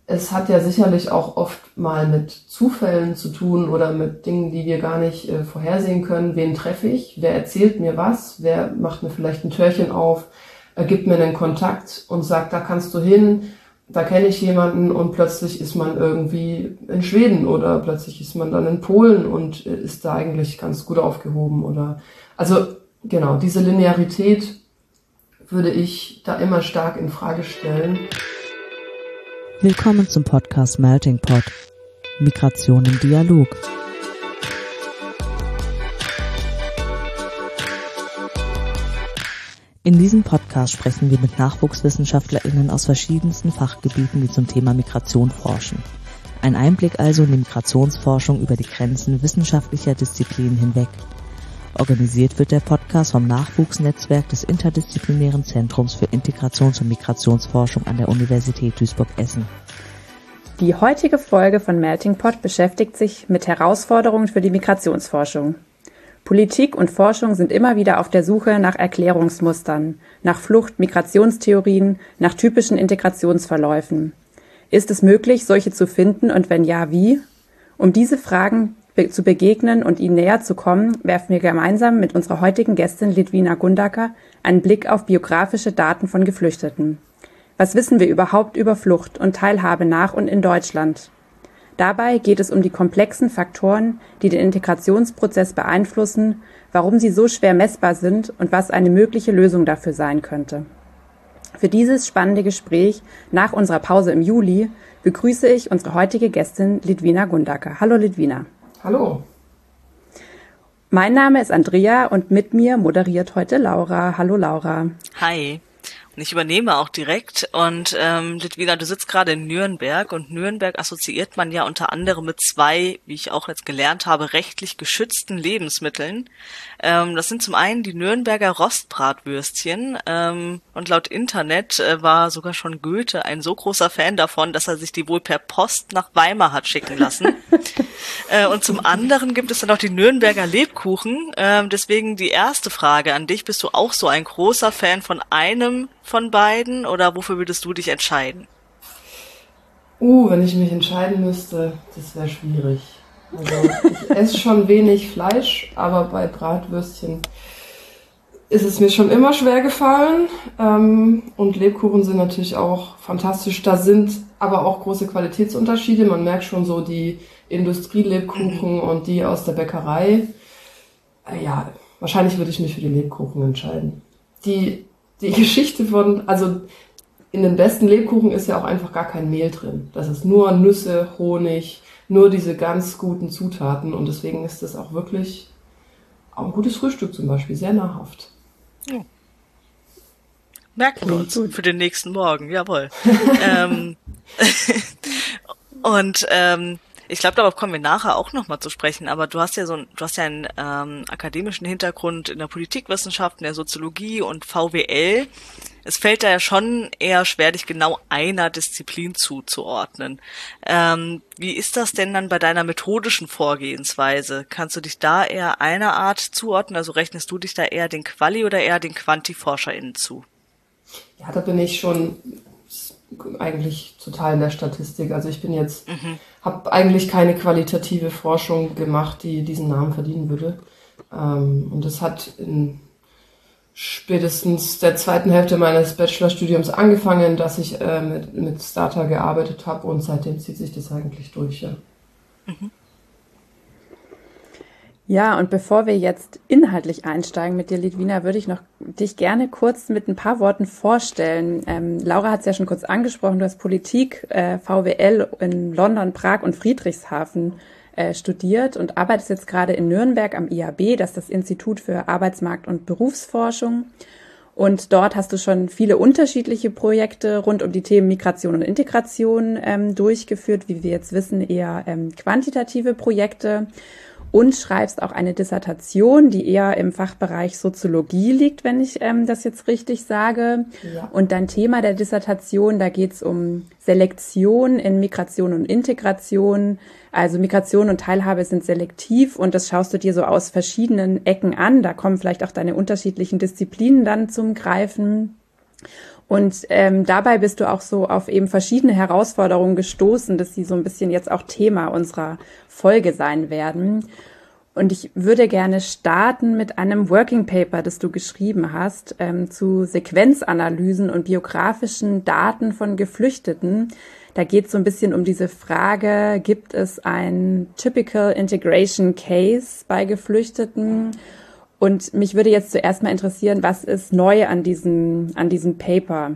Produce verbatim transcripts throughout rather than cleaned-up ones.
es hat ja sicherlich auch oft mal mit Zufällen zu tun oder mit Dingen, die wir gar nicht äh, vorhersehen können. Wen treffe ich? Wer erzählt mir was? Wer macht mir vielleicht ein Türchen auf, äh, gibt mir einen Kontakt und sagt, da kannst du hin, da kenne ich jemanden, und plötzlich ist man irgendwie in Schweden oder plötzlich ist man dann in Polen und äh, ist da eigentlich ganz gut aufgehoben. Oder also genau, diese Linearität würde ich da immer stark in Frage stellen. Willkommen zum Podcast Melting Pot. Migration im Dialog. In diesem Podcast sprechen wir mit NachwuchswissenschaftlerInnen aus verschiedensten Fachgebieten, die zum Thema Migration forschen. Ein Einblick also in die Migrationsforschung über die Grenzen wissenschaftlicher Disziplinen hinweg. Organisiert wird der Podcast vom Nachwuchsnetzwerk des Interdisziplinären Zentrums für Integrations- und Migrationsforschung an der Universität Duisburg-Essen. Die heutige Folge von Melting Pot beschäftigt sich mit Herausforderungen für die Migrationsforschung. Politik und Forschung sind immer wieder auf der Suche nach Erklärungsmustern, nach Flucht-Migrationstheorien, nach typischen Integrationsverläufen. Ist es möglich, solche zu finden, und wenn ja, wie? Um diese Fragen zu begegnen und ihnen näher zu kommen, werfen wir gemeinsam mit unserer heutigen Gästin Litvina Gundaker einen Blick auf biografische Daten von Geflüchteten. Was wissen wir überhaupt über Flucht und Teilhabe nach und in Deutschland? Dabei geht es um die komplexen Faktoren, die den Integrationsprozess beeinflussen, warum sie so schwer messbar sind und was eine mögliche Lösung dafür sein könnte. Für dieses spannende Gespräch nach unserer Pause im Juli begrüße ich unsere heutige Gästin Litvina Gundaker. Hallo Litvina. Hallo. Mein Name ist Andrea und mit mir moderiert heute Laura. Hallo Laura. Hi. Und ich übernehme auch direkt. Und ähm, Litvina, du sitzt gerade in Nürnberg, und Nürnberg assoziiert man ja unter anderem mit zwei, wie ich auch jetzt gelernt habe, rechtlich geschützten Lebensmitteln. Ähm, das sind zum einen die Nürnberger Rostbratwürstchen, ähm, und laut Internet äh, war sogar schon Goethe ein so großer Fan davon, dass er sich die wohl per Post nach Weimar hat schicken lassen. äh, und zum anderen gibt es dann auch die Nürnberger Lebkuchen. Ähm, deswegen die erste Frage an dich: Bist du auch so ein großer Fan von einem von beiden, oder wofür würdest du dich entscheiden? Uh, wenn ich mich entscheiden müsste, das wäre schwierig. Also ich esse schon wenig Fleisch, aber bei Bratwürstchen ist es mir schon immer schwer gefallen. Ähm, und Lebkuchen sind natürlich auch fantastisch. Da sind aber auch große Qualitätsunterschiede. Man merkt schon so die Industrielebkuchen mhm. und die aus der Bäckerei. Äh, ja, wahrscheinlich würde ich mich für die Lebkuchen entscheiden. Die Die Geschichte von, also in den besten Lebkuchen ist ja auch einfach gar kein Mehl drin. Das ist nur Nüsse, Honig, nur diese ganz guten Zutaten, und deswegen ist das auch wirklich auch ein gutes Frühstück zum Beispiel, sehr nahrhaft. Ja. Merken wir uns für den nächsten Morgen, jawohl. ähm, und ähm, ich glaube, darauf kommen wir nachher auch nochmal zu sprechen, aber du hast ja so ein, du hast ja einen ähm, akademischen Hintergrund in der Politikwissenschaft, in der Soziologie und V W L. Es fällt da ja schon eher schwer, dich genau einer Disziplin zuzuordnen. Ähm, wie ist das denn dann bei deiner methodischen Vorgehensweise? Kannst du dich da eher einer Art zuordnen? Also rechnest du dich da eher den Quali- oder eher den QuantiforscherInnen zu? Ja, da bin ich schon eigentlich total in der Statistik. Also ich bin jetzt, mhm. habe eigentlich keine qualitative Forschung gemacht, die diesen Namen verdienen würde. Ähm, und das hat in spätestens der zweiten Hälfte meines Bachelorstudiums angefangen, dass ich äh, mit, mit Stata gearbeitet habe, und seitdem zieht sich das eigentlich durch, ja. Mhm. Ja, und bevor wir jetzt inhaltlich einsteigen mit dir, Litvina, würde ich noch dich gerne kurz mit ein paar Worten vorstellen. Ähm, Laura hat es ja schon kurz angesprochen, du hast Politik, äh, V W L in London, Prag und Friedrichshafen äh, studiert und arbeitest jetzt gerade in Nürnberg am I A B, das ist das Institut für Arbeitsmarkt- und Berufsforschung. Und dort hast du schon viele unterschiedliche Projekte rund um die Themen Migration und Integration ähm, durchgeführt, wie wir jetzt wissen, eher ähm, quantitative Projekte. Und schreibst auch eine Dissertation, die eher im Fachbereich Soziologie liegt, wenn ich ähm, das jetzt richtig sage. Ja. Und dein Thema der Dissertation, da geht es um Selektion in Migration und Integration. Also Migration und Teilhabe sind selektiv, und das schaust du dir so aus verschiedenen Ecken an. Da kommen vielleicht auch deine unterschiedlichen Disziplinen dann zum Greifen. Und ähm, dabei bist du auch so auf eben verschiedene Herausforderungen gestoßen, dass sie so ein bisschen jetzt auch Thema unserer Folge sein werden. Und ich würde gerne starten mit einem Working Paper, das du geschrieben hast, ähm, zu Sequenzanalysen und biografischen Daten von Geflüchteten. Da geht es so ein bisschen um diese Frage, gibt es ein Typical Integration Case bei Geflüchteten? Und mich würde jetzt zuerst mal interessieren, was ist neu an diesem, an diesem Paper?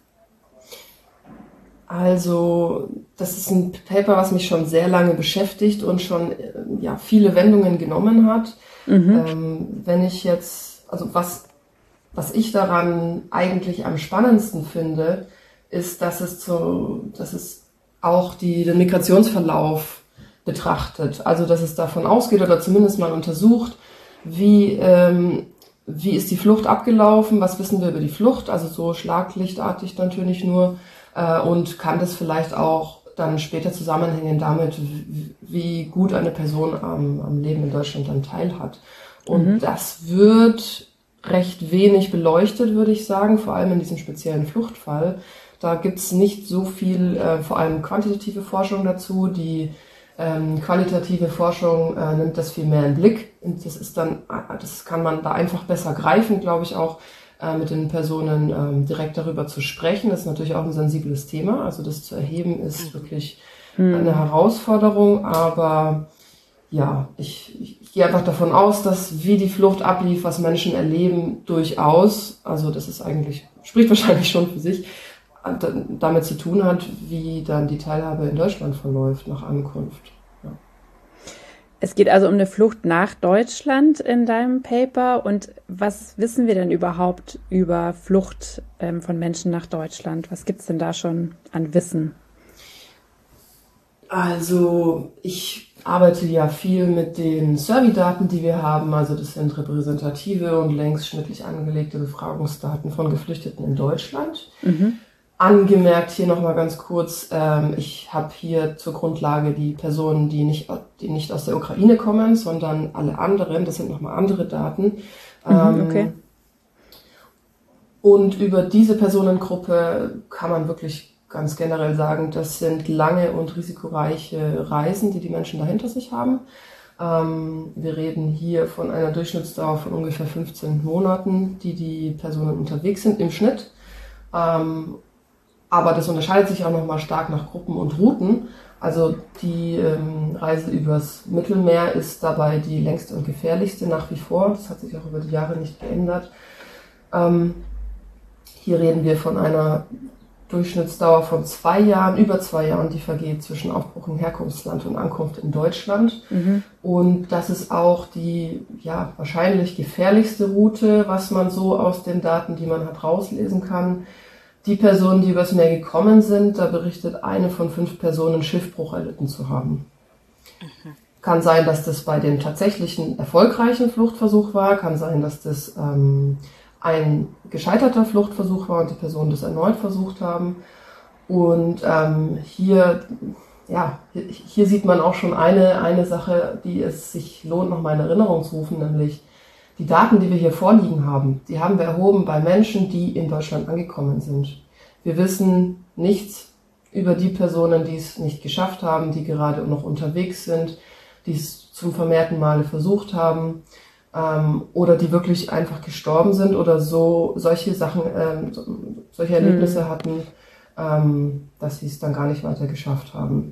Also, das ist ein Paper, was mich schon sehr lange beschäftigt und schon ja, viele Wendungen genommen hat. Mhm. Ähm, wenn ich jetzt, also was, was ich daran eigentlich am spannendsten finde, ist, dass es zu, dass es auch die, den Migrationsverlauf betrachtet. Also, dass es davon ausgeht oder zumindest mal untersucht, wie, ähm, wie ist die Flucht abgelaufen, was wissen wir über die Flucht, also so schlaglichtartig natürlich nur, äh, und kann das vielleicht auch dann später zusammenhängen damit, wie, wie gut eine Person am, am Leben in Deutschland dann teilhat. Und mhm. das wird recht wenig beleuchtet, würde ich sagen, vor allem in diesem speziellen Fluchtfall. Da gibt's nicht so viel, äh, vor allem quantitative Forschung dazu, die Ähm, qualitative Forschung äh, nimmt das viel mehr in den Blick. Und das ist dann, das kann man da einfach besser greifen, glaube ich, auch äh, mit den Personen ähm, direkt darüber zu sprechen. Das ist natürlich auch ein sensibles Thema. Also das zu erheben ist wirklich mhm. eine Herausforderung. Aber ja, ich, ich, ich gehe einfach davon aus, dass wie die Flucht ablief, was Menschen erleben, durchaus, also das ist eigentlich, spricht wahrscheinlich schon für sich, damit zu tun hat, wie dann die Teilhabe in Deutschland verläuft nach Ankunft. Ja. Es geht also um eine Flucht nach Deutschland in deinem Paper. Und was wissen wir denn überhaupt über Flucht ähm, von Menschen nach Deutschland? Was gibt es denn da schon an Wissen? Also ich arbeite ja viel mit den Survey-Daten, die wir haben. Also das sind repräsentative und längsschnittlich angelegte Befragungsdaten von Geflüchteten in Deutschland. Mhm. Angemerkt hier nochmal ganz kurz, ähm, ich habe hier zur Grundlage die Personen, die nicht, die nicht aus der Ukraine kommen, sondern alle anderen, das sind nochmal andere Daten. Ähm, okay. Und über diese Personengruppe kann man wirklich ganz generell sagen, das sind lange und risikoreiche Reisen, die die Menschen da hinter sich haben. Ähm, wir reden hier von einer Durchschnittsdauer von ungefähr fünfzehn Monaten, die die Personen unterwegs sind im Schnitt. Ähm, Aber das unterscheidet sich auch nochmal stark nach Gruppen und Routen. Also die ähm, Reise übers Mittelmeer ist dabei die längste und gefährlichste nach wie vor. Das hat sich auch über die Jahre nicht geändert. Ähm, hier reden wir von einer Durchschnittsdauer von zwei Jahren, über zwei Jahren, die vergeht zwischen Aufbruch im Herkunftsland und Ankunft in Deutschland. Mhm. Und das ist auch die ja wahrscheinlich gefährlichste Route, was man so aus den Daten, die man hat, rauslesen kann. Die Personen, die übers Meer gekommen sind, da berichtet eine von fünf Personen, Schiffbruch erlitten zu haben. Mhm. Kann sein, dass das bei dem tatsächlichen erfolgreichen Fluchtversuch war, kann sein, dass das ähm, ein gescheiterter Fluchtversuch war und die Personen das erneut versucht haben. Und ähm, hier, ja, hier sieht man auch schon eine, eine Sache, die es sich lohnt, nochmal in Erinnerung zu rufen, nämlich die Daten, die wir hier vorliegen haben, die haben wir erhoben bei Menschen, die in Deutschland angekommen sind. Wir wissen nichts über die Personen, die es nicht geschafft haben, die gerade noch unterwegs sind, die es zum vermehrten Male versucht haben, ähm, oder die wirklich einfach gestorben sind oder so solche Sachen, ähm, solche Erlebnisse mhm. hatten, ähm, dass sie es dann gar nicht weiter geschafft haben.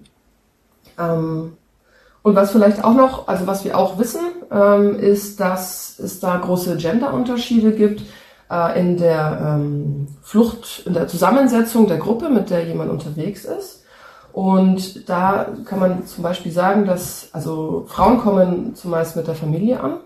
Ähm, Und was vielleicht auch noch, also was wir auch wissen, ähm, ist, dass es da große Genderunterschiede gibt äh, in der ähm, Flucht, in der Zusammensetzung der Gruppe, mit der jemand unterwegs ist. Und da kann man zum Beispiel sagen, dass also Frauen kommen zumeist mit der Familie an.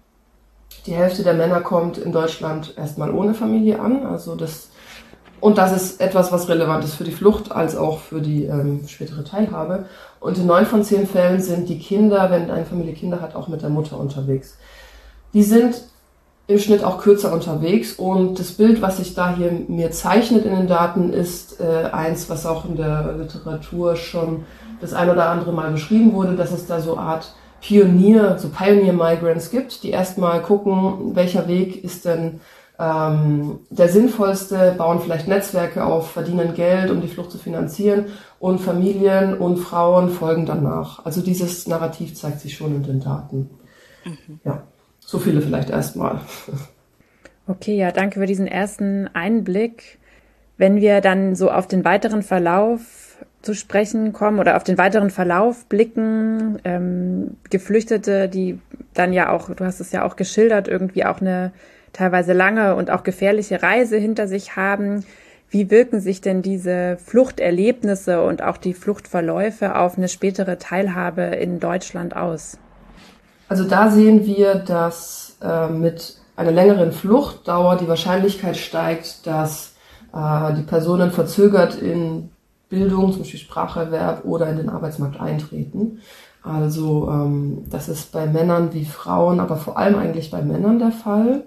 Die Hälfte der Männer kommt in Deutschland erstmal ohne Familie an. Also das Und das ist etwas, was relevant ist für die Flucht als auch für die ähm, spätere Teilhabe. Und in neun von zehn Fällen sind die Kinder, wenn eine Familie Kinder hat, auch mit der Mutter unterwegs. Die sind im Schnitt auch kürzer unterwegs. Und das Bild, was sich da hier mir zeichnet in den Daten, ist äh, eins, was auch in der Literatur schon das ein oder andere Mal beschrieben wurde, dass es da so eine Art Pionier, so Pioneer Migrants gibt, die erstmal gucken, welcher Weg ist denn ähm, der sinnvollste, bauen vielleicht Netzwerke auf, verdienen Geld, um die Flucht zu finanzieren und Familien und Frauen folgen danach. Also dieses Narrativ zeigt sich schon in den Daten. Mhm. Ja, so viele vielleicht erstmal. Okay, ja, danke für diesen ersten Einblick. Wenn wir dann so auf den weiteren Verlauf zu sprechen kommen oder auf den weiteren Verlauf blicken, ähm, Geflüchtete, die dann ja auch, du hast es ja auch geschildert, irgendwie auch eine teilweise lange und auch gefährliche Reise hinter sich haben. Wie wirken sich denn diese Fluchterlebnisse und auch die Fluchtverläufe auf eine spätere Teilhabe in Deutschland aus? Also da sehen wir, dass äh, mit einer längeren Fluchtdauer die Wahrscheinlichkeit steigt, dass äh, die Personen verzögert in Bildung, zum Beispiel Spracherwerb oder in den Arbeitsmarkt eintreten. Also ähm, das ist bei Männern wie Frauen, aber vor allem eigentlich bei Männern der Fall.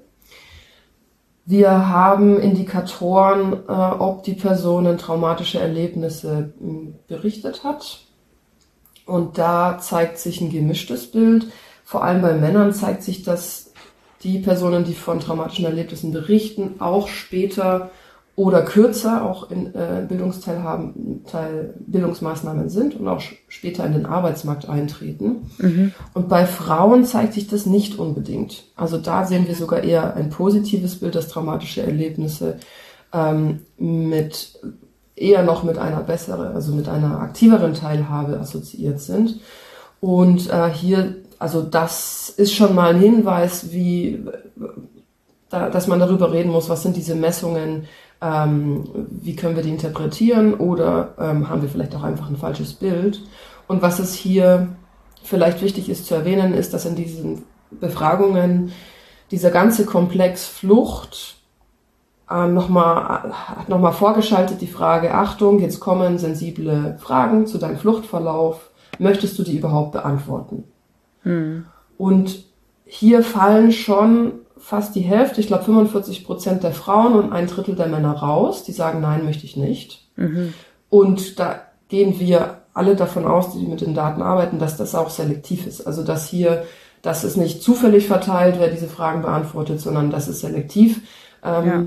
Wir haben Indikatoren, äh, ob die Person traumatische Erlebnisse m, berichtet hat. Und da zeigt sich ein gemischtes Bild. Vor allem bei Männern zeigt sich, dass die Personen, die von traumatischen Erlebnissen berichten, auch später oder kürzer auch in äh, Bildungsteilhaben, Teil, Bildungsmaßnahmen sind und auch später in den Arbeitsmarkt eintreten. Mhm. Und bei Frauen zeigt sich das nicht unbedingt. Also da sehen wir sogar eher ein positives Bild, dass traumatische Erlebnisse ähm, mit eher noch mit einer besseren, also mit einer aktiveren Teilhabe assoziiert sind. Und äh, hier, also das ist schon mal ein Hinweis, wie, da, dass man darüber reden muss, was sind diese Messungen, ähm, wie können wir die interpretieren oder ähm, haben wir vielleicht auch einfach ein falsches Bild. Und was es hier vielleicht wichtig ist zu erwähnen, ist, dass in diesen Befragungen dieser ganze Komplex Flucht äh, nochmal noch mal vorgeschaltet die Frage, Achtung, jetzt kommen sensible Fragen zu deinem Fluchtverlauf, möchtest du die überhaupt beantworten? Hm. Und hier fallen schon fast die Hälfte, ich glaube fünfundvierzig Prozent der Frauen und ein Drittel der Männer raus, die sagen, nein, möchte ich nicht. Mhm. Und da gehen wir alle davon aus, die mit den Daten arbeiten, dass das auch selektiv ist. Also dass hier, dass es nicht zufällig verteilt, wer diese Fragen beantwortet, sondern dass es selektiv, ähm, ja.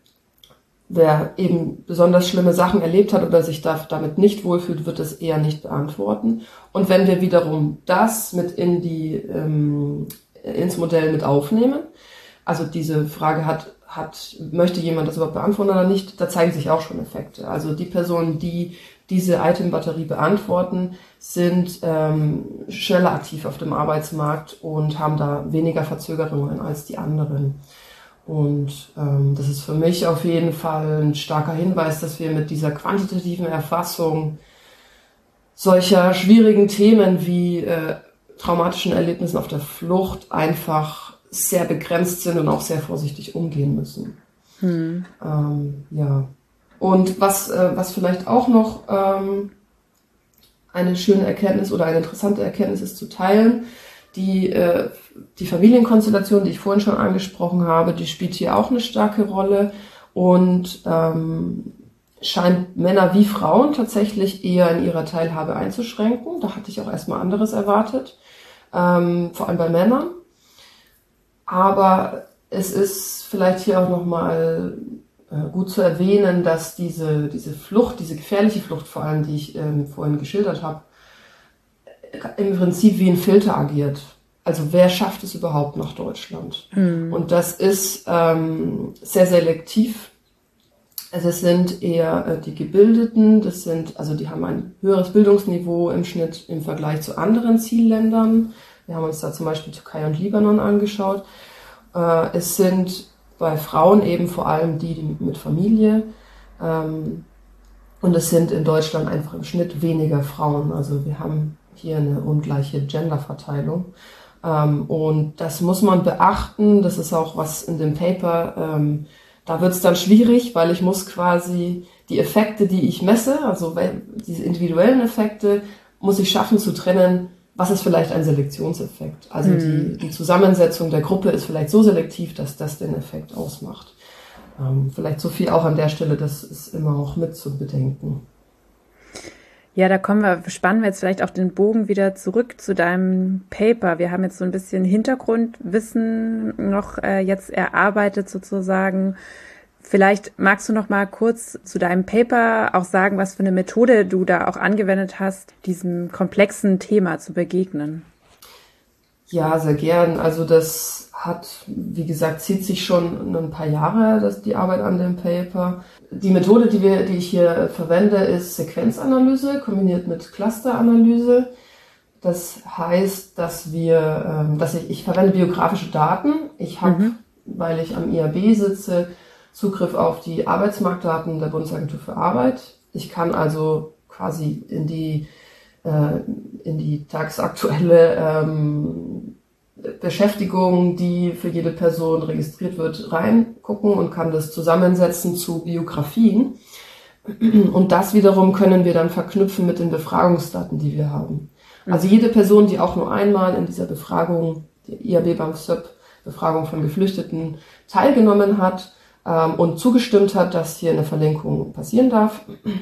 wer eben besonders schlimme Sachen erlebt hat oder sich da, damit nicht wohlfühlt, wird es eher nicht beantworten. Und wenn wir wiederum das mit in die, ähm, ins Modell mit aufnehmen, also diese Frage hat, hat, möchte jemand das überhaupt beantworten oder nicht, da zeigen sich auch schon Effekte. Also die Personen, die diese Item-Batterie beantworten, sind ähm, schneller aktiv auf dem Arbeitsmarkt und haben da weniger Verzögerungen als die anderen. Und ähm, das ist für mich auf jeden Fall ein starker Hinweis, dass wir mit dieser quantitativen Erfassung solcher schwierigen Themen wie äh, traumatischen Erlebnissen auf der Flucht einfach sehr begrenzt sind und auch sehr vorsichtig umgehen müssen. Hm. Ähm, ja. Und was, äh, was vielleicht auch noch ähm, eine schöne Erkenntnis oder eine interessante Erkenntnis ist zu teilen, die, äh, die Familienkonstellation, die ich vorhin schon angesprochen habe, die spielt hier auch eine starke Rolle und ähm, scheint Männer wie Frauen tatsächlich eher in ihrer Teilhabe einzuschränken. Da hatte ich auch erstmal anderes erwartet, ähm, vor allem bei Männern. Aber es ist vielleicht hier auch nochmal äh, gut zu erwähnen, dass diese, diese Flucht, diese gefährliche Flucht vor allem, die ich ähm, vorhin geschildert habe, im Prinzip wie ein Filter agiert. Also wer schafft es überhaupt nach Deutschland? Mhm. Und das ist ähm, sehr selektiv. Also es sind eher äh, die Gebildeten, das sind, also die haben ein höheres Bildungsniveau im Schnitt im Vergleich zu anderen Zielländern. Wir haben uns da zum Beispiel Türkei und Libanon angeschaut. Äh, es sind bei Frauen eben vor allem die, die mit Familie. Ähm, und es sind in Deutschland einfach im Schnitt weniger Frauen. Also wir haben hier eine ungleiche Genderverteilung. Ähm, und das muss man beachten. Das ist auch was in dem Paper, ähm, da wird es dann schwierig, weil ich muss quasi die Effekte, die ich messe, also diese individuellen Effekte, muss ich schaffen zu trennen, was ist vielleicht ein Selektionseffekt. Also mhm. die, die Zusammensetzung der Gruppe ist vielleicht so selektiv, dass das den Effekt ausmacht. Ähm, vielleicht so viel auch an der Stelle, das ist immer auch mit zu bedenken. Ja, da kommen wir, spannen wir jetzt vielleicht auch den Bogen wieder zurück zu deinem Paper. Wir haben jetzt so ein bisschen Hintergrundwissen noch äh, jetzt erarbeitet sozusagen. Vielleicht magst du noch mal kurz zu deinem Paper auch sagen, was für eine Methode du da auch angewendet hast, diesem komplexen Thema zu begegnen. Ja, sehr gern. Also das hat, wie gesagt, zieht sich schon ein paar Jahre, das, die Arbeit an dem Paper. Die Methode, die wir, die ich hier verwende, ist Sequenzanalyse kombiniert mit Clusteranalyse. Das heißt, dass wir, dass ich, ich verwende biografische Daten. Ich habe, mhm. weil ich am I A B sitze, Zugriff auf die Arbeitsmarktdaten der Bundesagentur für Arbeit. Ich kann also quasi in die in die tagsaktuelle ähm, Beschäftigung, die für jede Person registriert wird, reingucken und kann das zusammensetzen zu Biografien. Und das wiederum können wir dann verknüpfen mit den Befragungsdaten, die wir haben. Also jede Person, die auch nur einmal in dieser Befragung, die I A B BAMF-SÖP-Befragung von Geflüchteten teilgenommen hat ähm, und zugestimmt hat, dass hier eine Verlinkung passieren darf,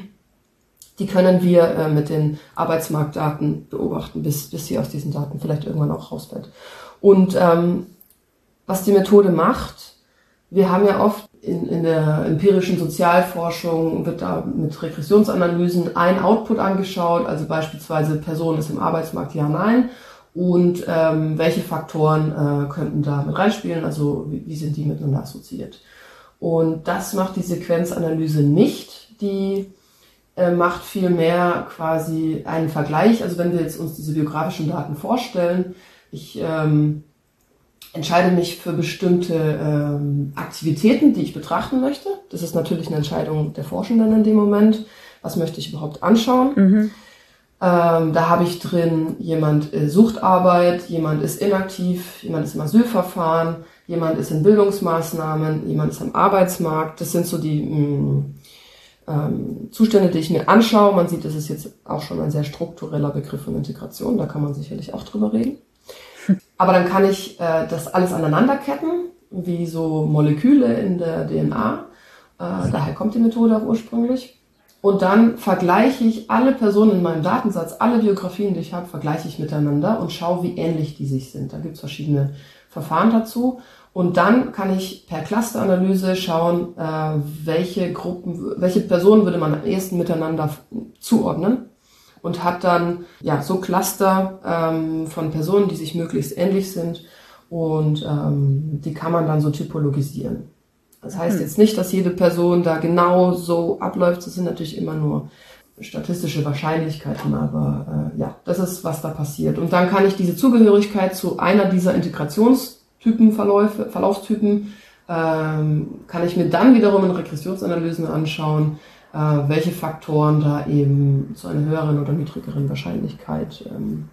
die können wir äh, mit den Arbeitsmarktdaten beobachten, bis, bis sie aus diesen Daten vielleicht irgendwann auch rausfällt. Und ähm, was die Methode macht, wir haben ja oft in, in der empirischen Sozialforschung, wird da mit Regressionsanalysen ein Output angeschaut, also beispielsweise Person ist im Arbeitsmarkt, ja, nein, und ähm, welche Faktoren äh, könnten da mit reinspielen, also wie, wie sind die miteinander assoziiert. Und das macht die Sequenzanalyse nicht, die macht vielmehr quasi einen Vergleich. Also wenn wir jetzt uns diese biografischen Daten vorstellen, ich ähm, entscheide mich für bestimmte ähm, Aktivitäten, die ich betrachten möchte. Das ist natürlich eine Entscheidung der Forschenden in dem Moment. Was möchte ich überhaupt anschauen? Mhm. Ähm, da habe ich drin, jemand äh, sucht Arbeit, jemand ist inaktiv, jemand ist im Asylverfahren, jemand ist in Bildungsmaßnahmen, jemand ist am Arbeitsmarkt. Das sind so die mh, Ähm, Zustände, die ich mir anschaue. Man sieht, das ist jetzt auch schon ein sehr struktureller Begriff von Integration, da kann man sicherlich auch drüber reden. Aber dann kann ich äh, das alles aneinanderketten, wie so Moleküle in der D N A. Äh, daher kommt die Methode auch ursprünglich. Und dann vergleiche ich alle Personen in meinem Datensatz, alle Biografien, die ich habe, vergleiche ich miteinander und schaue, wie ähnlich die sich sind. Da gibt es verschiedene Verfahren dazu. Und dann kann ich per Clusteranalyse schauen, äh, welche Gruppen, welche Personen würde man am ehesten miteinander zuordnen und hat dann ja so Cluster ähm, von Personen, die sich möglichst ähnlich sind und ähm, die kann man dann so typologisieren. Das heißt jetzt nicht, dass jede Person da genau so abläuft. Das sind natürlich immer nur statistische Wahrscheinlichkeiten, aber äh, ja, das ist, was da passiert. Und dann kann ich diese Zugehörigkeit zu einer dieser Integrations Typen, Verläufe, Verlaufstypen, ähm, kann ich mir dann wiederum in Regressionsanalysen anschauen, äh, welche Faktoren da eben zu einer höheren oder niedrigeren Wahrscheinlichkeit ähm,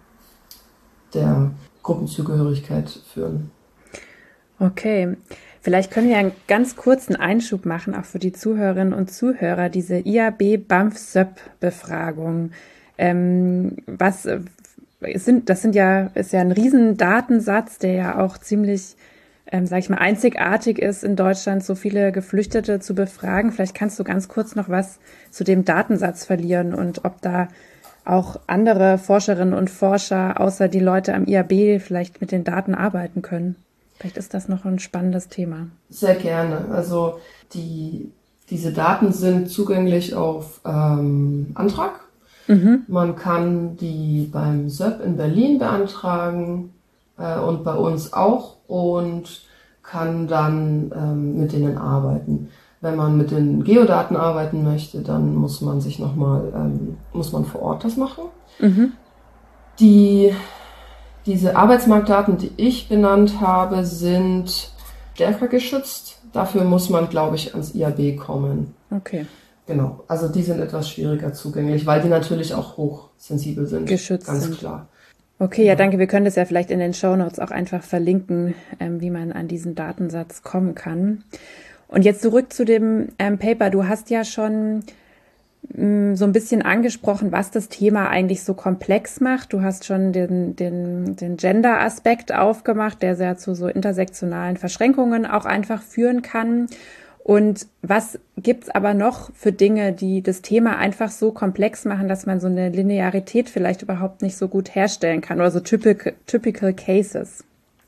der Gruppenzugehörigkeit führen. Okay, vielleicht können wir einen ganz kurzen Einschub machen, auch für die Zuhörerinnen und Zuhörer, diese I A B BAMF-SÖP-Befragung. Ähm, was Es sind, das sind ja, ist ja ein riesen Datensatz, der ja auch ziemlich, ähm, sag ich mal, einzigartig ist in Deutschland, so viele Geflüchtete zu befragen. Vielleicht kannst du ganz kurz noch was zu dem Datensatz verlieren und ob da auch andere Forscherinnen und Forscher, außer die Leute am I A B, vielleicht mit den Daten arbeiten können. Vielleicht ist das noch ein spannendes Thema. Sehr gerne. Also die, diese Daten sind zugänglich auf ähm, Antrag. Mhm. Man kann die beim SÖP in Berlin beantragen äh, und bei uns auch und kann dann ähm, mit denen arbeiten. Wenn man mit den Geodaten arbeiten möchte, dann muss man sich nochmal, ähm, muss man vor Ort das machen. Mhm. Die, diese Arbeitsmarktdaten, die ich benannt habe, sind stärker geschützt. Dafür muss man, glaube ich, ans I A B kommen. Okay. Genau, also die sind etwas schwieriger zugänglich, weil die natürlich auch hochsensibel sind. Geschützt ganz sind. Klar. Okay, ja, danke. Wir können das ja vielleicht in den Shownotes auch einfach verlinken, ähm, wie man an diesen Datensatz kommen kann. Und jetzt zurück zu dem ähm, Paper. Du hast ja schon mh, so ein bisschen angesprochen, was das Thema eigentlich so komplex macht. Du hast schon den, den, den Gender-Aspekt aufgemacht, der sehr zu so intersektionalen Verschränkungen auch einfach führen kann. Und was gibt's aber noch für Dinge, die das Thema einfach so komplex machen, dass man so eine Linearität vielleicht überhaupt nicht so gut herstellen kann oder so typical, typical Cases?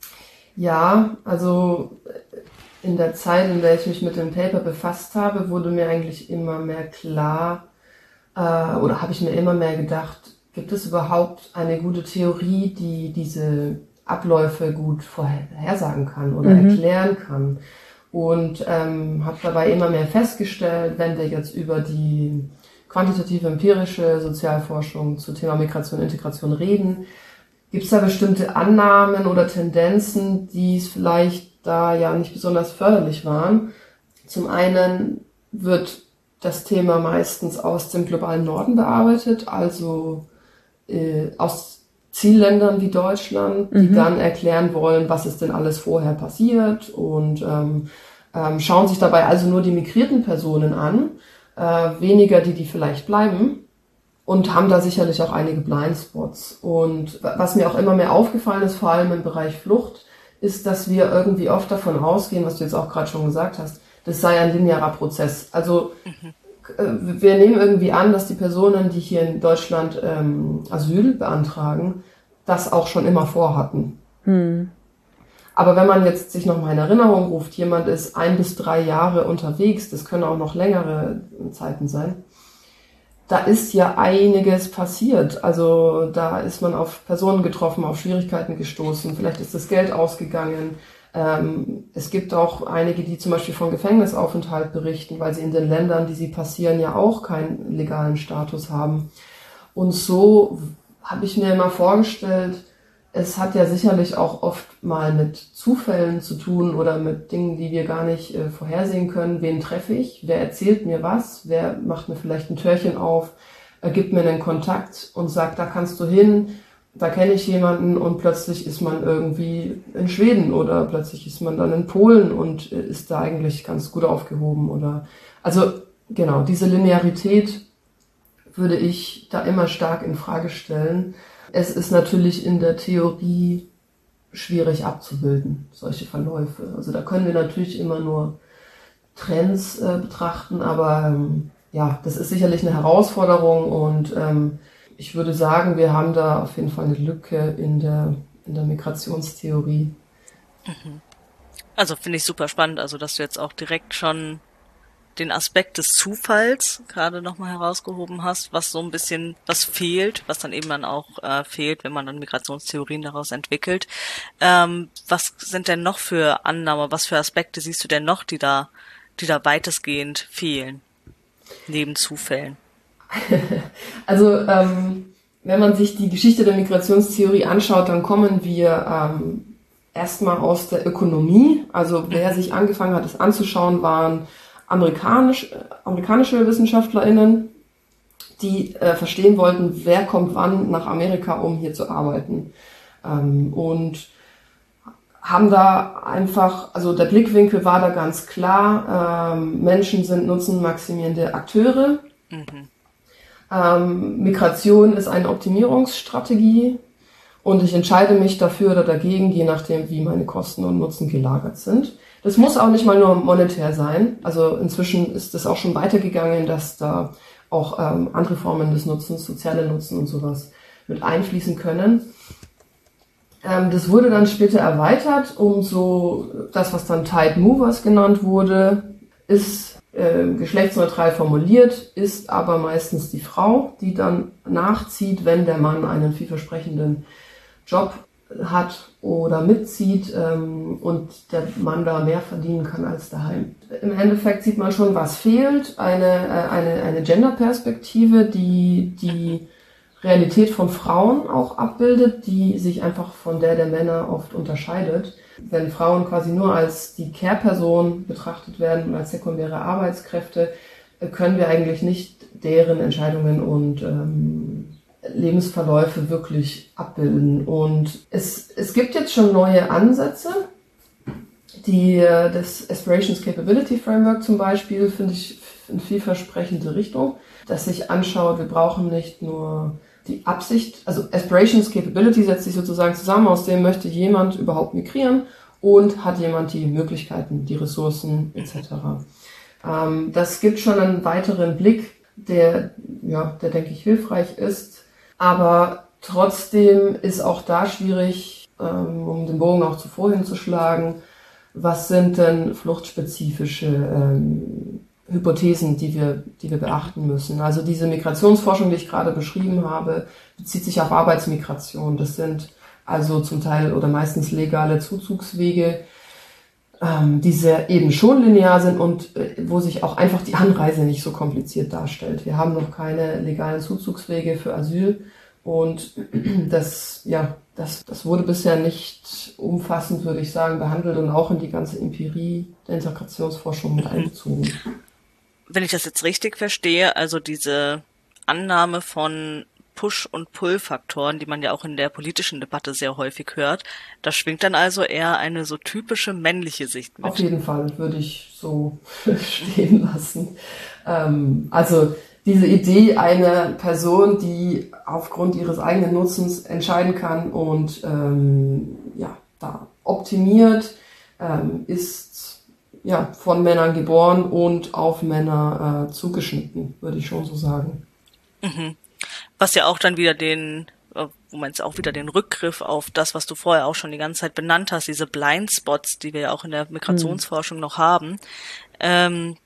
Ja, also in der Zeit, in der ich mich mit dem Paper befasst habe, wurde mir eigentlich immer mehr klar, äh, oder habe ich mir immer mehr gedacht, gibt es überhaupt eine gute Theorie, die diese Abläufe gut vorhersagen kann oder mhm. erklären kann? Und ähm, habe dabei immer mehr festgestellt, wenn wir jetzt über die quantitative empirische Sozialforschung zu Thema Migration und Integration reden, gibt es da bestimmte Annahmen oder Tendenzen, die es vielleicht da ja nicht besonders förderlich waren. Zum einen wird das Thema meistens aus dem globalen Norden bearbeitet, also äh, aus Zielländern wie Deutschland, die mhm. dann erklären wollen, was ist denn alles vorher passiert und ähm, ähm, schauen sich dabei also nur die migrierten Personen an, äh, weniger die, die vielleicht bleiben und haben da sicherlich auch einige Blindspots. Und was mir auch immer mehr aufgefallen ist, vor allem im Bereich Flucht, ist, dass wir irgendwie oft davon ausgehen, was du jetzt auch gerade schon gesagt hast, das sei ein linearer Prozess. Also mhm. wir nehmen irgendwie an, dass die Personen, die hier in Deutschland ähm, Asyl beantragen, das auch schon immer vorhatten. Hm. Aber wenn man jetzt sich nochmal in Erinnerung ruft, jemand ist ein bis drei Jahre unterwegs, das können auch noch längere Zeiten sein, da ist ja einiges passiert. Also da ist man auf Personen getroffen, auf Schwierigkeiten gestoßen, vielleicht ist das Geld ausgegangen. Ähm, es gibt auch einige, die zum Beispiel von Gefängnisaufenthalt berichten, weil sie in den Ländern, die sie passieren, ja auch keinen legalen Status haben. Und so habe ich mir immer vorgestellt, es hat ja sicherlich auch oft mal mit Zufällen zu tun oder mit Dingen, die wir gar nicht äh, vorhersehen können. Wen treffe ich? Wer erzählt mir was? Wer macht mir vielleicht ein Türchen auf, äh, gibt mir einen Kontakt und sagt, da kannst du hin, da kenne ich jemanden und plötzlich ist man irgendwie in Schweden oder plötzlich ist man dann in Polen und äh, ist da eigentlich ganz gut aufgehoben oder, also genau, diese Linearität würde ich da immer stark in Frage stellen. Es ist natürlich in der Theorie schwierig abzubilden, solche Verläufe. Also da können wir natürlich immer nur Trends äh, betrachten, aber ähm, ja, das ist sicherlich eine Herausforderung und ähm, ich würde sagen, wir haben da auf jeden Fall eine Lücke in der, in der Migrationstheorie. Also finde ich super spannend, also dass du jetzt auch direkt schon den Aspekt des Zufalls gerade nochmal herausgehoben hast, was so ein bisschen, was fehlt, was dann eben dann auch äh, fehlt, wenn man dann Migrationstheorien daraus entwickelt. Ähm, was sind denn noch für Annahmen, was für Aspekte siehst du denn noch, die da, die da weitestgehend fehlen, neben Zufällen? Also ähm, wenn man sich die Geschichte der Migrationstheorie anschaut, dann kommen wir ähm, erstmal aus der Ökonomie. Also wer sich angefangen hat, es anzuschauen, waren Amerikanisch, amerikanische WissenschaftlerInnen, die äh, verstehen wollten, wer kommt wann nach Amerika, um hier zu arbeiten. Ähm, und haben da einfach, also der Blickwinkel war da ganz klar, ähm, Menschen sind nutzenmaximierende Akteure. Mhm. Ähm, Migration ist eine Optimierungsstrategie und ich entscheide mich dafür oder dagegen, je nachdem, wie meine Kosten und Nutzen gelagert sind. Das muss auch nicht mal nur monetär sein. Also inzwischen ist es auch schon weitergegangen, dass da auch ähm, andere Formen des Nutzens, soziale Nutzen und sowas mit einfließen können. Ähm, das wurde dann später erweitert, um so das, was dann Tide Movers genannt wurde, ist äh, geschlechtsneutral formuliert, ist aber meistens die Frau, die dann nachzieht, wenn der Mann einen vielversprechenden Job hat oder mitzieht ähm, und der Mann da mehr verdienen kann als daheim. Im Endeffekt sieht man schon, was fehlt. Eine, äh, eine, eine Gender-Perspektive, die die Realität von Frauen auch abbildet, die sich einfach von der der Männer oft unterscheidet. Wenn Frauen quasi nur als die Care-Person betrachtet werden und als sekundäre Arbeitskräfte, äh, können wir eigentlich nicht deren Entscheidungen und ähm, Lebensverläufe wirklich abbilden. Und es, es gibt jetzt schon neue Ansätze. Die, das Aspirations Capability Framework zum Beispiel finde ich eine vielversprechende Richtung, dass sich anschaut, wir brauchen nicht nur die Absicht, also Aspirations Capability setzt sich sozusagen zusammen, aus dem möchte jemand überhaupt migrieren und hat jemand die Möglichkeiten, die Ressourcen et cetera. Ähm, das gibt schon einen weiteren Blick, der, ja, der denke ich hilfreich ist. Aber trotzdem ist auch da schwierig, ähm, um den Bogen auch zuvor hinzuschlagen, was sind denn fluchtspezifische ähm, Hypothesen, die wir, die wir beachten müssen. Also diese Migrationsforschung, die ich gerade beschrieben habe, bezieht sich auf Arbeitsmigration. Das sind also zum Teil oder meistens legale Zuzugswege, ähm, die sehr eben schon linear sind und äh, wo sich auch einfach die Anreise nicht so kompliziert darstellt. Wir haben noch keine legalen Zuzugswege für Asyl und das, ja, das, das wurde bisher nicht umfassend, würde ich sagen, behandelt und auch in die ganze Empirie der Integrationsforschung mit einbezogen. Wenn ich das jetzt richtig verstehe, also diese Annahme von Push- und Pull-Faktoren, die man ja auch in der politischen Debatte sehr häufig hört, da schwingt dann also eher eine so typische männliche Sicht mit. Auf jeden Fall würde ich so stehen lassen. Ähm, also diese Idee einer Person, die aufgrund ihres eigenen Nutzens entscheiden kann und ähm, ja, da optimiert, ähm, ist ja von Männern geboren und auf Männer äh, zugeschnitten, würde ich schon so sagen. Mhm. Was ja auch dann wieder den, wo man jetzt auch wieder den Rückgriff auf das, was du vorher auch schon die ganze Zeit benannt hast, diese Blindspots, die wir ja auch in der Migrationsforschung mhm. noch haben. Ähm,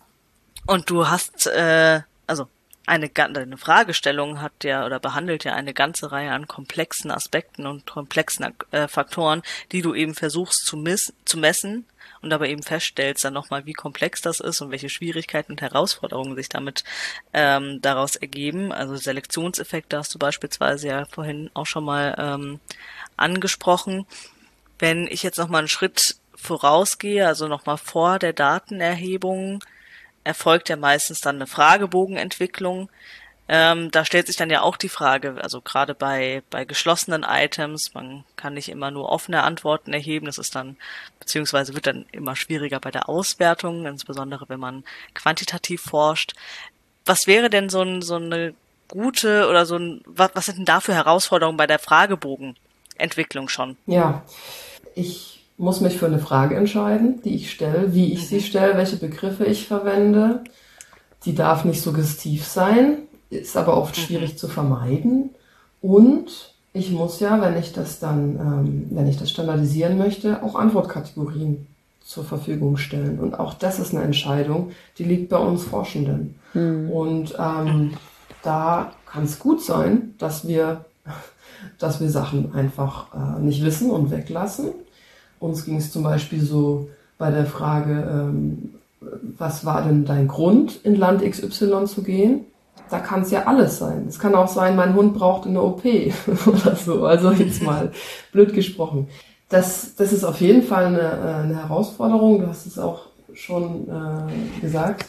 und du hast, äh, also eine, eine Fragestellung hat ja oder behandelt ja eine ganze Reihe an komplexen Aspekten und komplexen äh, Faktoren, die du eben versuchst zu, miss, zu messen und aber eben feststellst dann nochmal, wie komplex das ist und welche Schwierigkeiten und Herausforderungen sich damit ähm, daraus ergeben. Also Selektionseffekte hast du beispielsweise ja vorhin auch schon mal ähm, angesprochen. Wenn ich jetzt nochmal einen Schritt vorausgehe, also nochmal vor der Datenerhebung, erfolgt ja meistens dann eine Fragebogenentwicklung. Ähm, da stellt sich dann ja auch die Frage, also gerade bei bei geschlossenen Items, man kann nicht immer nur offene Antworten erheben, das ist dann, beziehungsweise wird dann immer schwieriger bei der Auswertung, insbesondere wenn man quantitativ forscht. Was wäre denn so, ein, so eine gute oder so ein, was, was sind denn da für Herausforderungen bei der Fragebogenentwicklung schon? Ja, ich muss mich für eine Frage entscheiden, die ich stelle, wie ich sie stelle, welche Begriffe ich verwende. Die darf nicht suggestiv sein, ist aber oft schwierig mhm. zu vermeiden. Und ich muss ja, wenn ich das dann, ähm, wenn ich das standardisieren möchte, auch Antwortkategorien zur Verfügung stellen. Und auch das ist eine Entscheidung, die liegt bei uns Forschenden. Mhm. Und ähm, da kann es gut sein, dass wir, dass wir Sachen einfach äh, nicht wissen und weglassen. Uns ging es zum Beispiel so bei der Frage, ähm, was war denn dein Grund, in Land X Y zu gehen? Da kann es ja alles sein. Es kann auch sein, mein Hund braucht eine O P oder so. Also jetzt mal blöd gesprochen. Das, das ist auf jeden Fall eine, eine Herausforderung. Du hast es auch schon äh, gesagt.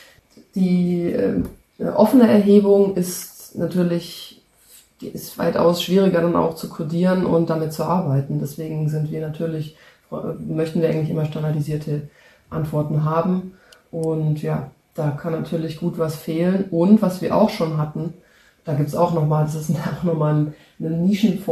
Die äh, offene Erhebung ist natürlich, die ist weitaus schwieriger dann auch zu codieren und damit zu arbeiten. Deswegen sind wir natürlich, möchten wir eigentlich immer standardisierte Antworten haben. Und ja, da kann natürlich gut was fehlen. Und was wir auch schon hatten, da gibt's auch nochmal, das ist auch nochmal ein, ein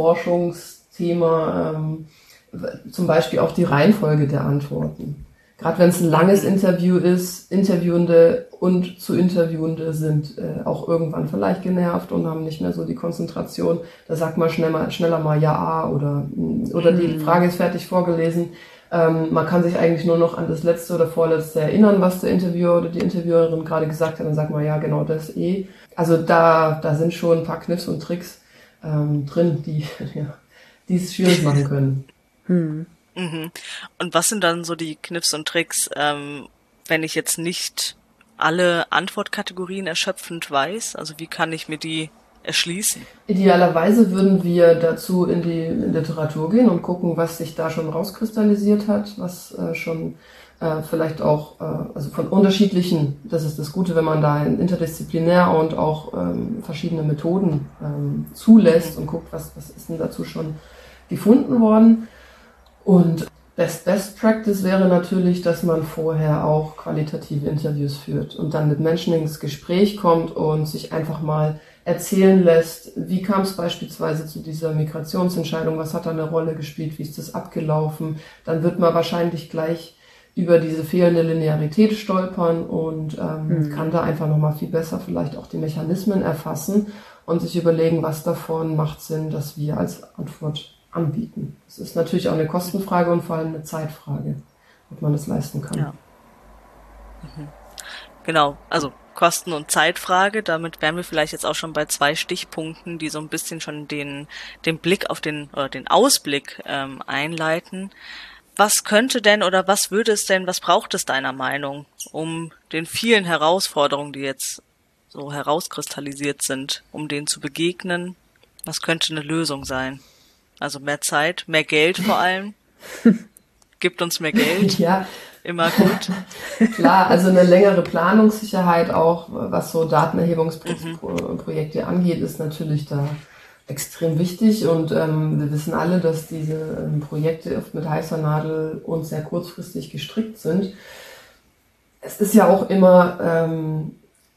Nischenforschungsthema, ähm, zum Beispiel auch die Reihenfolge der Antworten. Gerade wenn es ein langes Interview ist, Interviewende und zu Interviewende sind äh, auch irgendwann vielleicht genervt und haben nicht mehr so die Konzentration. Da sagt man schneller, schneller mal Ja oder, oder die Frage ist fertig vorgelesen. Ähm, man kann sich eigentlich nur noch an das letzte oder vorletzte erinnern, was der Interviewer oder die Interviewerin gerade gesagt hat. Dann sagt man ja, genau das eh. Also da, da sind schon ein paar Kniffs und Tricks ähm, drin, die ja, die es schwierig machen können. Hm. Mhm. Und was sind dann so die Kniffs und Tricks, ähm, wenn ich jetzt nicht alle Antwortkategorien erschöpfend weiß? Also wie kann ich mir die erschließen? Idealerweise würden wir dazu in die in Literatur gehen und gucken, was sich da schon rauskristallisiert hat, was äh, schon äh, vielleicht auch, äh, also von unterschiedlichen, das ist das Gute, wenn man da interdisziplinär und auch ähm, verschiedene Methoden ähm, zulässt und guckt, was, was ist denn dazu schon gefunden worden. Und Best Best Practice wäre natürlich, dass man vorher auch qualitative Interviews führt und dann mit Menschen ins Gespräch kommt und sich einfach mal erzählen lässt, wie kam es beispielsweise zu dieser Migrationsentscheidung, was hat da eine Rolle gespielt, wie ist das abgelaufen. Dann wird man wahrscheinlich gleich über diese fehlende Linearität stolpern und ähm, mhm. kann da einfach nochmal viel besser vielleicht auch die Mechanismen erfassen und sich überlegen, was davon macht Sinn, dass wir als Antwort anbieten. Das ist natürlich auch eine Kostenfrage und vor allem eine Zeitfrage, ob man das leisten kann. Ja. Mhm. Genau, also Kosten- und Zeitfrage. Damit wären wir vielleicht jetzt auch schon bei zwei Stichpunkten, die so ein bisschen schon den den Blick auf den oder den Ausblick ähm, einleiten. Was könnte denn oder was würde es denn, was braucht es deiner Meinung, um den vielen Herausforderungen, die jetzt so herauskristallisiert sind, um denen zu begegnen? Was könnte eine Lösung sein? Also mehr Zeit, mehr Geld vor allem. Gibt uns mehr Geld. Ja. Immer gut. Klar, also eine längere Planungssicherheit auch, was so Datenerhebungsprojekte mhm. angeht, ist natürlich da extrem wichtig und ähm, wir wissen alle, dass diese ähm, Projekte oft mit heißer Nadel und sehr kurzfristig gestrickt sind. Es ist ja auch immer ähm,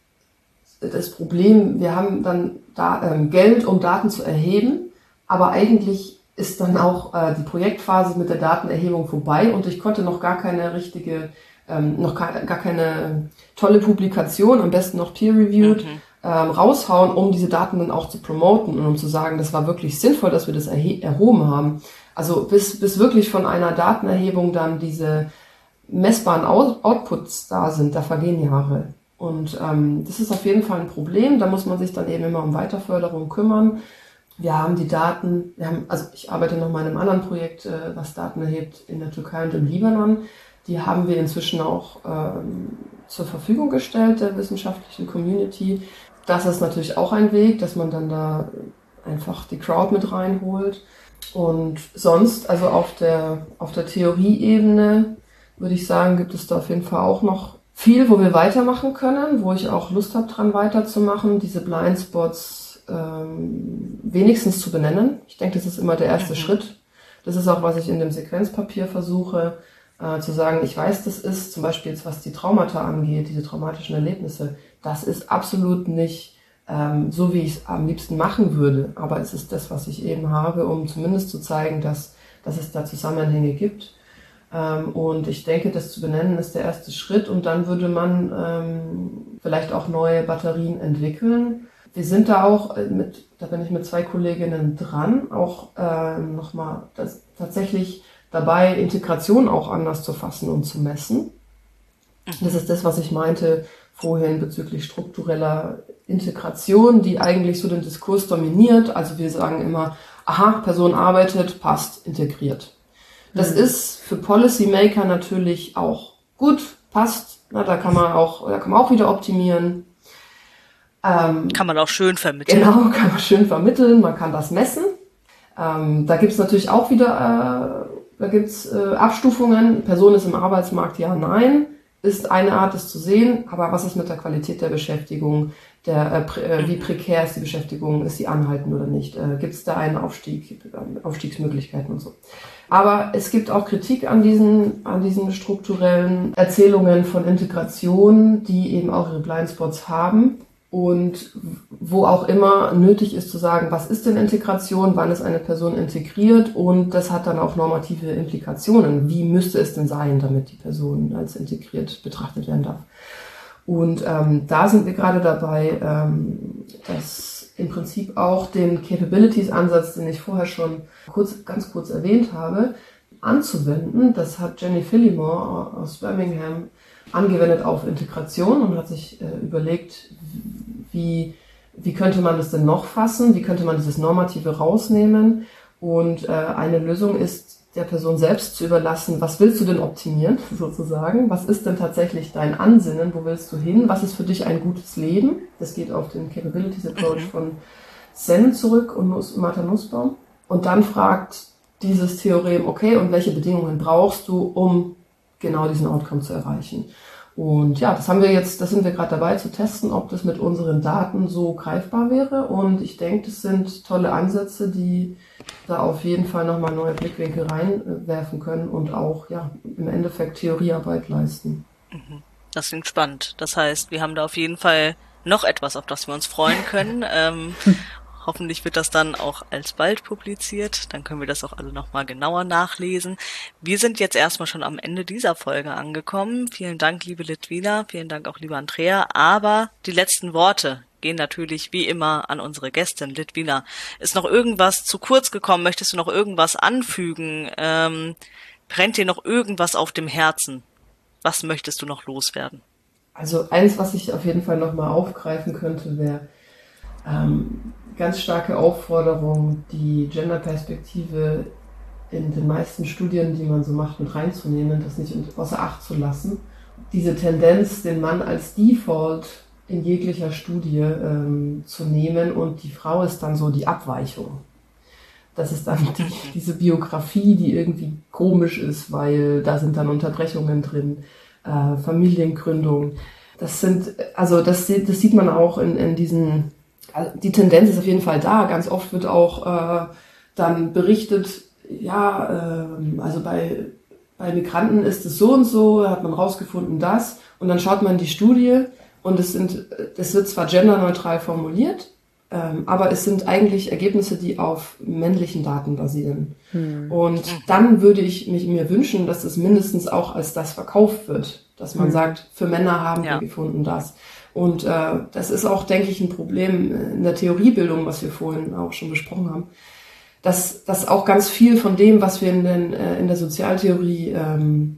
das Problem, wir haben dann da, ähm, Geld, um Daten zu erheben, aber eigentlich ist dann auch äh, die Projektphase mit der Datenerhebung vorbei und ich konnte noch gar keine richtige, ähm, noch gar, gar keine tolle Publikation, am besten noch peer-reviewed, mhm. ähm, raushauen, um diese Daten dann auch zu promoten und um zu sagen, das war wirklich sinnvoll, dass wir das erhe- erhoben haben. Also bis, bis wirklich von einer Datenerhebung dann diese messbaren Out- Outputs da sind, da vergehen Jahre. Und ähm, das ist auf jeden Fall ein Problem, da muss man sich dann eben immer um Weiterförderung kümmern. Wir haben die Daten, wir haben, also ich arbeite noch mal in einem anderen Projekt, äh, was Daten erhebt in der Türkei und im Libanon. Die haben wir inzwischen auch ähm, zur Verfügung gestellt, der wissenschaftlichen Community. Das ist natürlich auch ein Weg, dass man dann da einfach die Crowd mit reinholt. Und sonst, also auf der, auf der Theorieebene, würde ich sagen, gibt es da auf jeden Fall auch noch viel, wo wir weitermachen können, wo ich auch Lust habe, dran weiterzumachen. Diese Blindspots Ähm, wenigstens zu benennen. Ich denke, das ist immer der erste mhm. Schritt. Das ist auch, was ich in dem Sequenzpapier versuche, äh, zu sagen, ich weiß, das ist zum Beispiel jetzt, was die Traumata angeht, diese traumatischen Erlebnisse, das ist absolut nicht ähm, so, wie ich es am liebsten machen würde, aber es ist das, was ich eben habe, um zumindest zu zeigen, dass, dass es da Zusammenhänge gibt. Ähm, und ich denke, das zu benennen ist der erste Schritt und dann würde man ähm, vielleicht auch neue Batterien entwickeln. Wir sind da auch mit, da bin ich mit zwei Kolleginnen dran, auch äh, nochmal das, tatsächlich dabei, Integration auch anders zu fassen und zu messen. Das ist das, was ich meinte vorhin bezüglich struktureller Integration, die eigentlich so den Diskurs dominiert. Also wir sagen immer, aha, Person arbeitet, passt, integriert. Das mhm. ist für Policymaker natürlich auch gut, passt. Na, da kann man auch, da kann man auch wieder optimieren. Ähm, kann man auch schön vermitteln. Genau, kann man schön vermitteln, man kann das messen. Ähm, da gibt's natürlich auch wieder, äh, da gibt's äh, Abstufungen. Person ist im Arbeitsmarkt, ja, nein, ist eine Art, das zu sehen. Aber was ist mit der Qualität der Beschäftigung? Der, äh, prä, äh, wie prekär ist die Beschäftigung? Ist sie anhaltend oder nicht? Äh, gibt's da einen Aufstieg, Aufstiegsmöglichkeiten und so? Aber es gibt auch Kritik an diesen, an diesen strukturellen Erzählungen von Integration, die eben auch ihre Blindspots haben. Und wo auch immer nötig ist zu sagen, was ist denn Integration, wann ist eine Person integriert und das hat dann auch normative Implikationen. Wie müsste es denn sein, damit die Person als integriert betrachtet werden darf? Und ähm, da sind wir gerade dabei, ähm, dass im Prinzip auch den Capabilities-Ansatz, den ich vorher schon kurz, ganz kurz erwähnt habe, anzuwenden. Das hat Jenny Phillimore aus Birmingham angewendet auf Integration und hat sich äh, überlegt, wie, wie könnte man das denn noch fassen, wie könnte man dieses Normative rausnehmen und äh, eine Lösung ist, der Person selbst zu überlassen, was willst du denn optimieren, sozusagen, was ist denn tatsächlich dein Ansinnen, wo willst du hin, was ist für dich ein gutes Leben, das geht auf den Capabilities Approach von Sen zurück und Nus- Martha Nussbaum und dann fragt dieses Theorem, okay, und welche Bedingungen brauchst du, um genau diesen Outcome zu erreichen. Und ja, das haben wir jetzt, das sind wir gerade dabei zu testen, ob das mit unseren Daten so greifbar wäre. Und ich denke, das sind tolle Ansätze, die da auf jeden Fall nochmal neue Blickwinkel reinwerfen können und auch ja im Endeffekt Theoriearbeit leisten. Das klingt spannend. Das heißt, wir haben da auf jeden Fall noch etwas, auf das wir uns freuen können. ähm, Hoffentlich wird das dann auch alsbald publiziert. Dann können wir das auch alle nochmal genauer nachlesen. Wir sind jetzt erstmal schon am Ende dieser Folge angekommen. Vielen Dank, liebe Litwina. Vielen Dank auch, liebe Andrea. Aber die letzten Worte gehen natürlich wie immer an unsere Gästin, Litwina. Ist noch irgendwas zu kurz gekommen? Möchtest du noch irgendwas anfügen? Ähm, brennt dir noch irgendwas auf dem Herzen? Was möchtest du noch loswerden? Also eins, was ich auf jeden Fall nochmal aufgreifen könnte, wäre ähm, ganz starke Aufforderung, die Genderperspektive in den meisten Studien, die man so macht, mit reinzunehmen, das nicht außer Acht zu lassen. Diese Tendenz, den Mann als Default in jeglicher Studie ähm, zu nehmen und die Frau ist dann so die Abweichung. Das ist dann die, diese Biografie, die irgendwie komisch ist, weil da sind dann Unterbrechungen drin, äh, Familiengründung. Das sind, also das, das sieht man auch in, in diesen, also die Tendenz ist auf jeden Fall da. Ganz oft wird auch äh, dann berichtet, ja, äh, also bei, bei Migranten ist es so und so, hat man rausgefunden das und dann schaut man in die Studie. Und es sind, es wird zwar genderneutral formuliert, ähm, aber es sind eigentlich Ergebnisse, die auf männlichen Daten basieren. Hm. Und dann würde ich mich mir wünschen, dass es mindestens auch als das verkauft wird, dass man hm. sagt, für Männer haben ja. wir gefunden das. Und äh, das ist auch, denke ich, ein Problem in der Theoriebildung, was wir vorhin auch schon besprochen haben, dass, dass auch ganz viel von dem, was wir in, den, äh, in der Sozialtheorie ähm,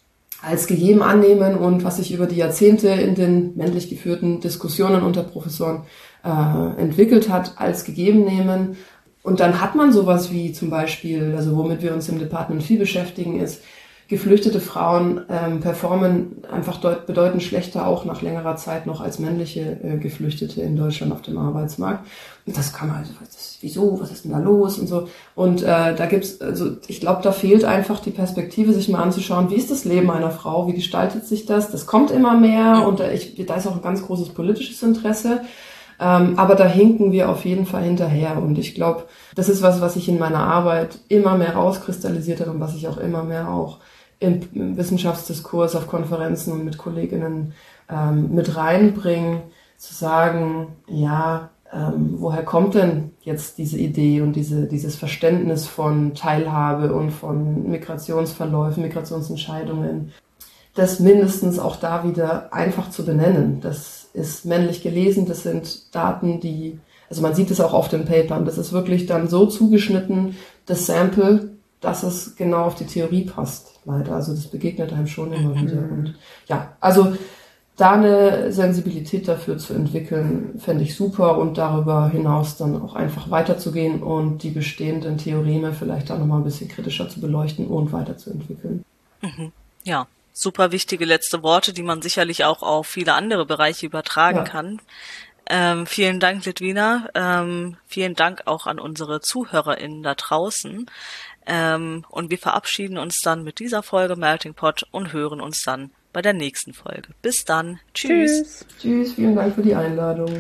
als gegeben annehmen und was sich über die Jahrzehnte in den männlich geführten Diskussionen unter Professoren äh, entwickelt hat, als gegeben nehmen. Und dann hat man sowas wie zum Beispiel, also womit wir uns im Department viel beschäftigen, ist, geflüchtete Frauen ähm, performen einfach deut- bedeutend schlechter auch nach längerer Zeit noch als männliche äh, Geflüchtete in Deutschland auf dem Arbeitsmarkt. Und das kann man also, das, wieso, was ist denn da los und so. Und äh, da gibt's, also ich glaube, da fehlt einfach die Perspektive, sich mal anzuschauen, wie ist das Leben einer Frau, wie gestaltet sich das? Das kommt immer mehr und da, ich, da ist auch ein ganz großes politisches Interesse. Ähm, aber da hinken wir auf jeden Fall hinterher und ich glaube, das ist was, was sich in meiner Arbeit immer mehr rauskristallisiert hat und was ich auch immer mehr auch im, im Wissenschaftsdiskurs auf Konferenzen und mit Kolleginnen ähm, mit reinbringen, zu sagen, ja, ähm, woher kommt denn jetzt diese Idee und diese, dieses Verständnis von Teilhabe und von Migrationsverläufen, Migrationsentscheidungen, das mindestens auch da wieder einfach zu benennen. Das ist männlich gelesen, das sind Daten, die, also man sieht es auch auf den Papern, das ist wirklich dann so zugeschnitten, das Sample, dass es genau auf die Theorie passt, leider. Also das begegnet einem schon immer wieder. Und ja, also da eine Sensibilität dafür zu entwickeln, fände ich super und darüber hinaus dann auch einfach weiterzugehen und die bestehenden Theoreme vielleicht auch nochmal ein bisschen kritischer zu beleuchten und weiterzuentwickeln. Mhm. Ja. Super wichtige letzte Worte, die man sicherlich auch auf viele andere Bereiche übertragen ja. kann. Ähm, vielen Dank, Litwina. Ähm, vielen Dank auch an unsere ZuhörerInnen da draußen. Ähm, und wir verabschieden uns dann mit dieser Folge Melting Pot und hören uns dann bei der nächsten Folge. Bis dann. Tschüss. Tschüss. Tschüss. Vielen Dank für die Einladung.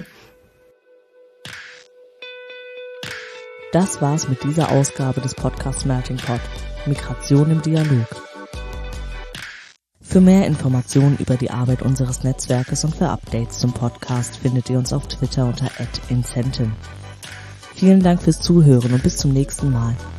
Das war's mit dieser Ausgabe des Podcasts Melting Pot. Migration im Dialog. Für mehr Informationen über die Arbeit unseres Netzwerkes und für Updates zum Podcast findet ihr uns auf Twitter unter at incentum. Vielen Dank fürs Zuhören und bis zum nächsten Mal.